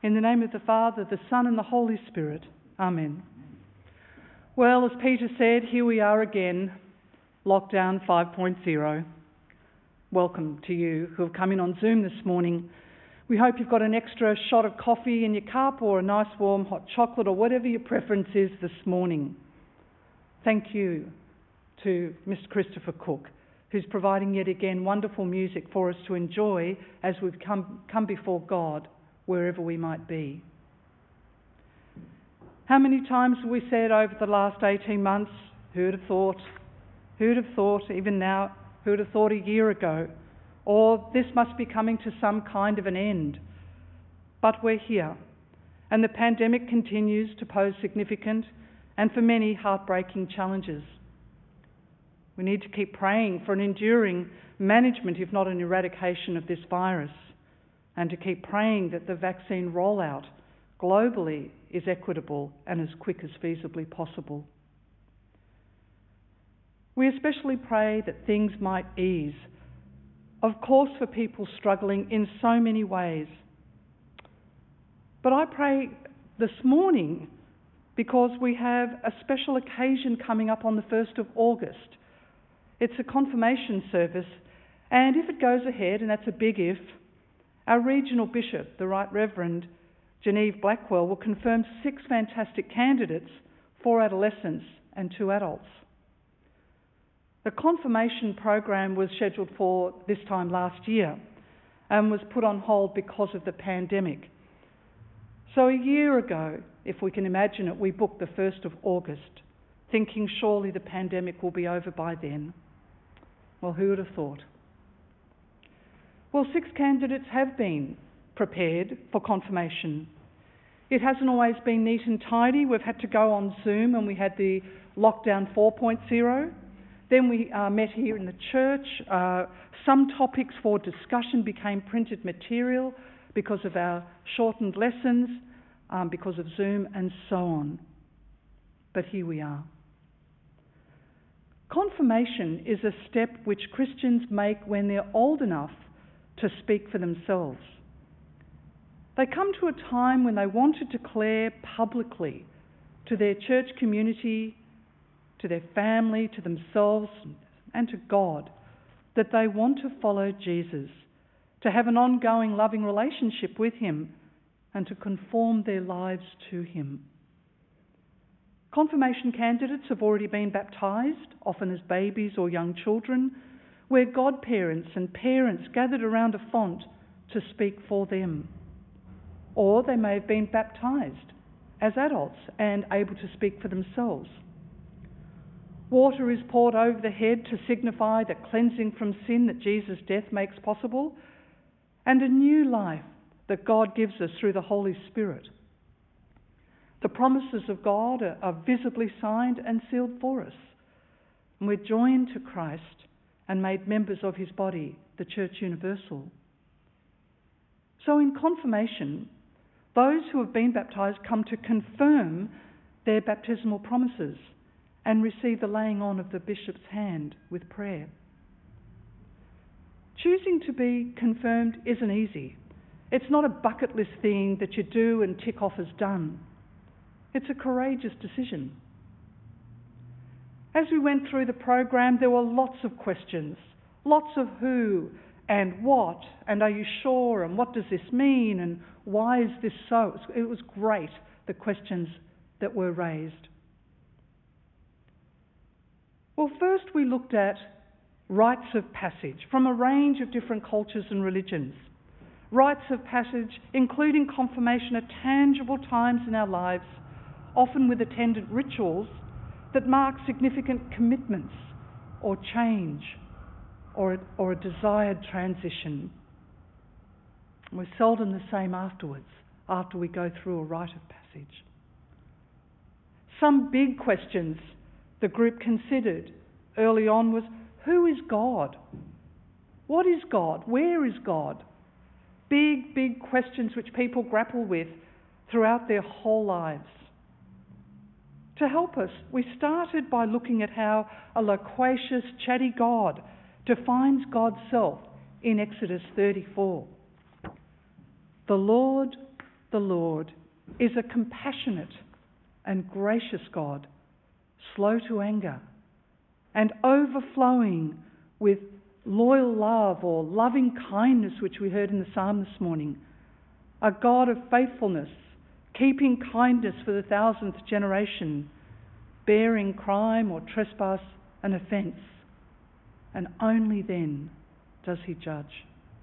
In the name of the Father, the Son and the Holy Spirit. Amen. Well, as Peter said, here we are again, Lockdown 5.0. Welcome to you who have come in on Zoom this morning. We hope you've got an extra shot of coffee in your cup or a nice warm hot chocolate or whatever your preference is this morning. Thank you to Mr. Christopher Cook, who's providing yet again wonderful music for us to enjoy as we've come before God, wherever we might be. How many times have we said over the last 18 months, who'd have thought, even now, who'd have thought a year ago, or this must be coming to some kind of an end. But we're here, and the pandemic continues to pose significant and for many heartbreaking challenges. We need to keep praying for an enduring management, if not an eradication of this virus, and to keep praying that the vaccine rollout globally is equitable and as quick as feasibly possible. We especially pray that things might ease, of course, for people struggling in so many ways. But I pray this morning because we have a special occasion coming up on the 1st of August. It's a confirmation service, and if it goes ahead, and that's a big if, our regional bishop, the Right Reverend Genevieve Blackwell, will confirm 6 fantastic candidates, 4 adolescents and 2 adults. The confirmation program was scheduled for this time last year and was put on hold because of the pandemic. So a year ago, if we can imagine it, we booked the 1st of August, thinking surely the pandemic will be over by then. Well, who would have thought? Well, 6 candidates have been prepared for confirmation. It hasn't always been neat and tidy. We've had to go on Zoom, and we had the lockdown 4.0. Then we met here in the church. Some topics for discussion became printed material because of our shortened lessons, because of Zoom, and so on. But here we are. Confirmation is a step which Christians make when they're old enough to speak for themselves. They come to a time when they want to declare publicly to their church community, to their family, to themselves, and to God, that they want to follow Jesus, to have an ongoing loving relationship with him, and to conform their lives to him. Confirmation candidates have already been baptised, often as babies or young children, where godparents and parents gathered around a font to speak for them. Or they may have been baptised as adults and able to speak for themselves. Water is poured over the head to signify the cleansing from sin that Jesus' death makes possible, and a new life that God gives us through the Holy Spirit. The promises of God are visibly signed and sealed for us, and we're joined to Christ and made members of his body, the Church Universal. So in confirmation, those who have been baptised come to confirm their baptismal promises and receive the laying on of the bishop's hand with prayer. Choosing to be confirmed isn't easy. It's not a bucket list thing that you do and tick off as done. It's a courageous decision. As we went through the program, there were lots of questions, lots of who and what, and are you sure, and what does this mean, and why is this so? It was great, the questions that were raised. Well, first we looked at rites of passage from a range of different cultures and religions. Rites of passage, including confirmation, are tangible times in our lives, often with attendant rituals that mark significant commitments or change or a desired transition. We're seldom the same afterwards, after we go through a rite of passage. Some big questions the group considered early on was, who is God? What is God? Where is God? Big questions which people grapple with throughout their whole lives. To help us, we started by looking at how a loquacious, chatty God defines God's self in Exodus 34. The Lord the Lord is a compassionate and gracious God, slow to anger and overflowing with loyal love or loving kindness, which we heard in the psalm this morning. A God of faithfulness, keeping kindness for the 1000th generation, bearing crime or trespass and offence, and only then does he judge.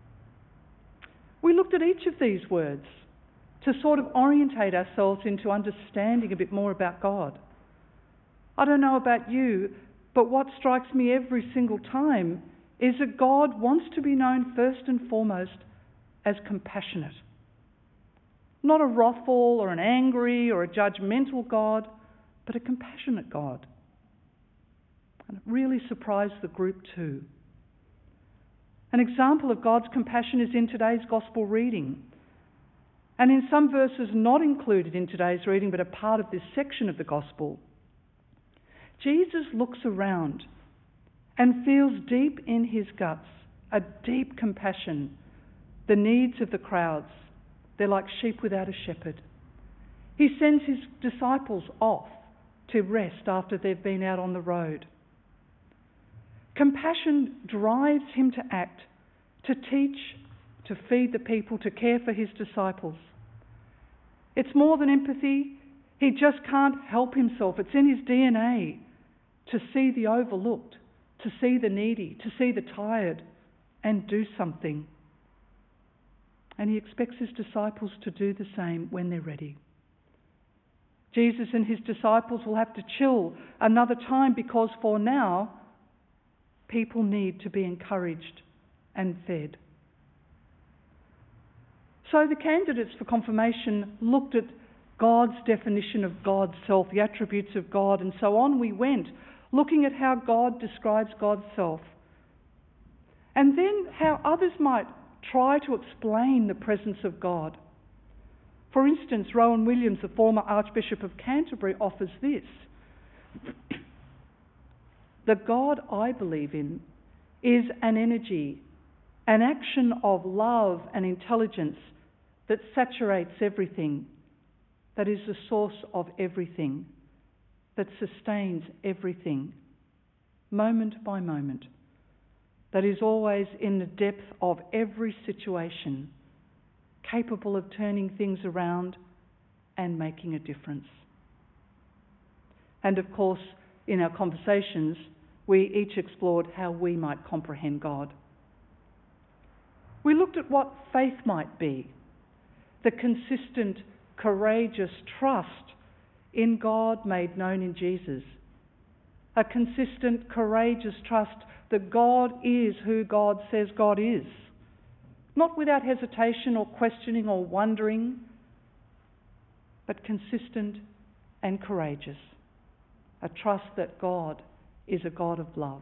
We looked at each of these words to sort of orientate ourselves into understanding a bit more about God. I don't know about you, but what strikes me every single time is that God wants to be known first and foremost as compassionate. Not a wrathful or an angry or a judgmental God, but a compassionate God. And it really surprised the group too. An example of God's compassion is in today's Gospel reading. And in some verses not included in today's reading, but a part of this section of the Gospel, Jesus looks around and feels deep in his guts a deep compassion, the needs of the crowds. They're like sheep without a shepherd. He sends his disciples off to rest after they've been out on the road. Compassion drives him to act, to teach, to feed the people, to care for his disciples. It's more than empathy. He just can't help himself. It's in his DNA to see the overlooked, to see the needy, to see the tired, and do something. And he expects his disciples to do the same when they're ready. Jesus and his disciples will have to chill another time because for now, people need to be encouraged and fed. So the candidates for confirmation looked at God's definition of God's self, the attributes of God, and so on we went, looking at how God describes God's self. And then how others might try to explain the presence of God. For instance, Rowan Williams, the former Archbishop of Canterbury, offers this. The God I believe in is an energy, an action of love and intelligence that saturates everything, that is the source of everything, that sustains everything, moment by moment, that is always in the depth of every situation, capable of turning things around and making a difference. And of course, in our conversations, we each explored how we might comprehend God. We looked at what faith might be, the consistent, courageous trust in God made known in Jesus, a consistent, courageous trust that God is who God says God is, not without hesitation or questioning or wondering, but consistent and courageous, a trust that God is a God of love.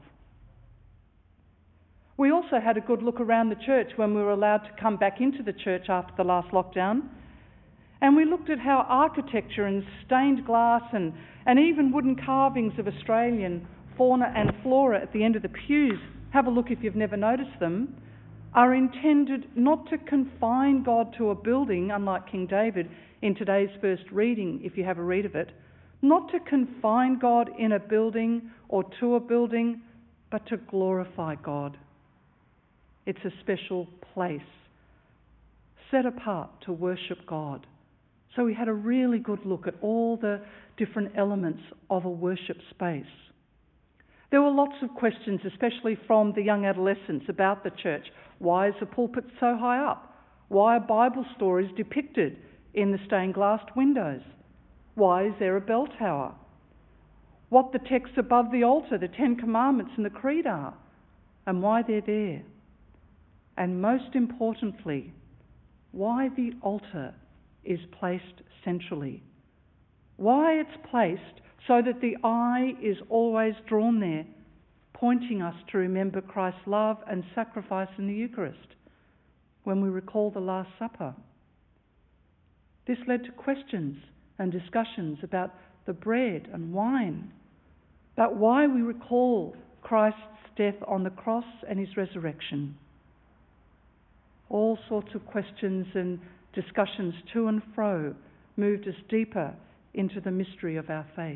We also had a good look around the church when we were allowed to come back into the church after the last lockdown, and we looked at how architecture and stained glass and even wooden carvings of Australian fauna and flora at the end of the pews, have a look if you've never noticed them, are intended not to confine God to a building, unlike King David in today's first reading, if you have a read of it, not to confine God in a building or to a building, but to glorify God. It's a special place, set apart to worship God. So we had a really good look at all the different elements of a worship space. There were lots of questions, especially from the young adolescents, about the church. Why is the pulpit so high up? Why are Bible stories depicted in the stained glass windows? Why is there a bell tower? What the texts above the altar, the 10 Commandments and the Creed are, and why they're there. And most importantly, why the altar is placed centrally. Why it's placed so that the eye is always drawn there, pointing us to remember Christ's love and sacrifice in the Eucharist when we recall the Last Supper. This led to questions and discussions about the bread and wine, about why we recall Christ's death on the cross and his resurrection. All sorts of questions and discussions to and fro moved us deeper into the mystery of our faith.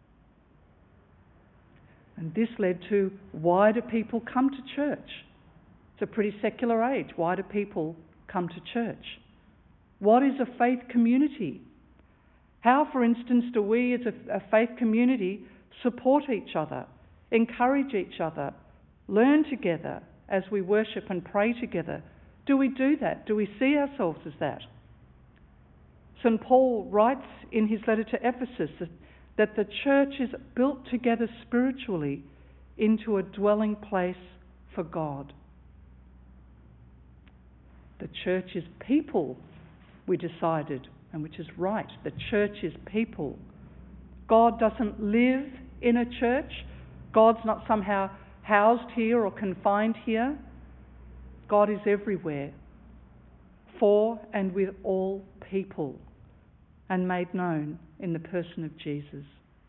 And this led to, why do people come to church? It's a pretty secular age. Why do people come to church? What is a faith community? How, for instance, do we as a faith community support each other, encourage each other, learn together as we worship and pray together? Do we do that? Do we see ourselves as that? St. Paul writes in his letter to Ephesus that the church is built together spiritually into a dwelling place for God. The church is people, we decided, and which is right. The church is people. God doesn't live in a church. God's not somehow housed here or confined here. God is everywhere, for and with all people, and made known in the person of Jesus.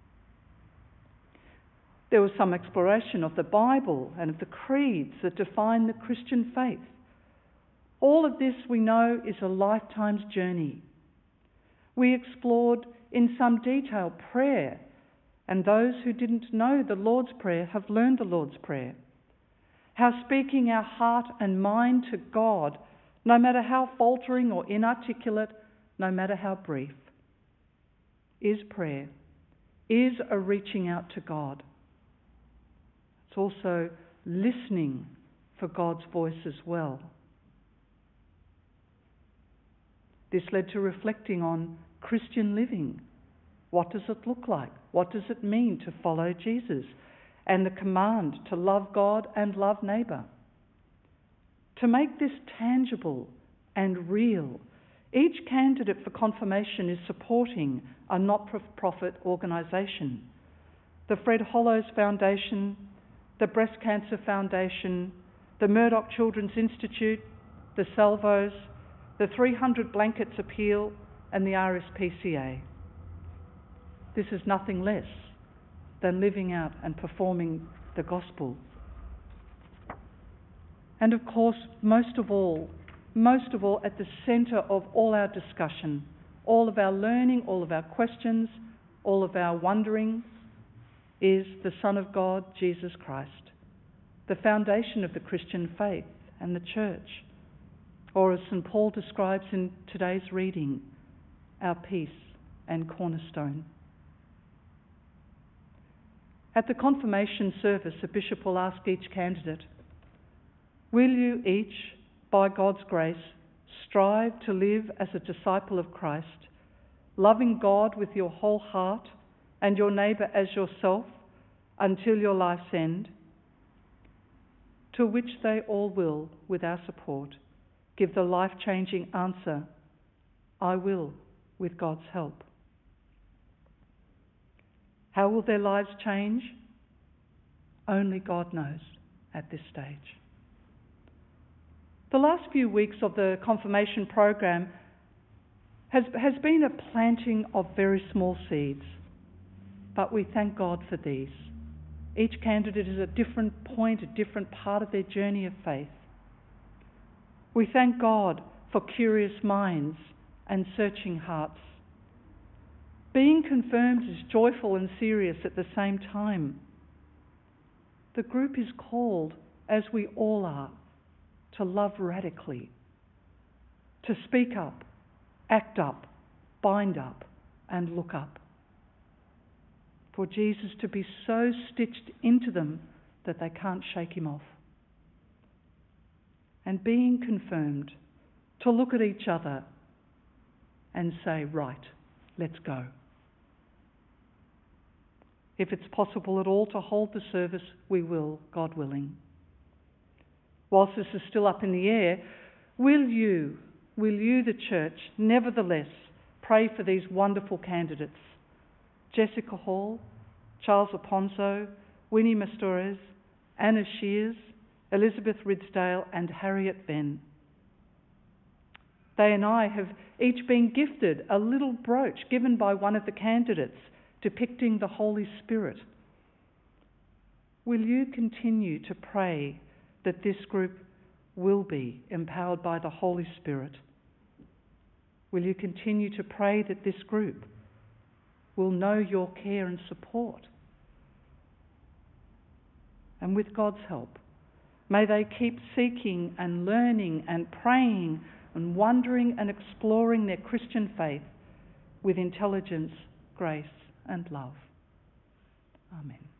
There was some exploration of the Bible and of the creeds that define the Christian faith. All of this, we know, is a lifetime's journey. We explored in some detail prayer, and those who didn't know the Lord's Prayer have learned the Lord's Prayer. How speaking our heart and mind to God, no matter how faltering or inarticulate, no matter how brief, is prayer, is a reaching out to God. It's also listening for God's voice as well. This led to reflecting on Christian living. What does it look like? What does it mean to follow Jesus? And the command to love God and love neighbour. To make this tangible and real, each candidate for confirmation is supporting a not-for-profit organisation. The Fred Hollows Foundation, the Breast Cancer Foundation, the Murdoch Children's Institute, the Salvos, the 300 Blankets Appeal, and the RSPCA. This is nothing less than living out and performing the gospel. And of course, most of all, at the centre of all our discussion, all of our learning, all of our questions, all of our wondering, is the Son of God, Jesus Christ, the foundation of the Christian faith and the church, or as St. Paul describes in today's reading, our peace and cornerstone. At the confirmation service, a bishop will ask each candidate, will you each, by God's grace, strive to live as a disciple of Christ, loving God with your whole heart and your neighbour as yourself until your life's end? To which they all will, with our support, give the life-changing answer, I will, with God's help. How will their lives change? Only God knows at this stage. The last few weeks of the confirmation program has been a planting of very small seeds, but we thank God for these. Each candidate is at a different point, a different part of their journey of faith. We thank God for curious minds and searching hearts. Being confirmed is joyful and serious at the same time. The group is called, as we all are, to love radically, to speak up, act up, bind up, and look up. For Jesus to be so stitched into them that they can't shake him off. And being confirmed, to look at each other and say, right, let's go. If it's possible at all to hold the service, we will, God willing. Whilst this is still up in the air, will you, the church, nevertheless pray for these wonderful candidates? Jessica Hall, Charles Aponzo, Winnie Mastores, Anna Shears, Elizabeth Ridsdale and Harriet Venn. They and I have each been gifted a little brooch given by one of the candidates depicting the Holy Spirit. Will you continue to pray that this group will be empowered by the Holy Spirit will you continue to pray that this group will know your care and support? And with God's help, may they keep seeking and learning and praying and wondering and exploring their Christian faith with intelligence, grace and love. Amen.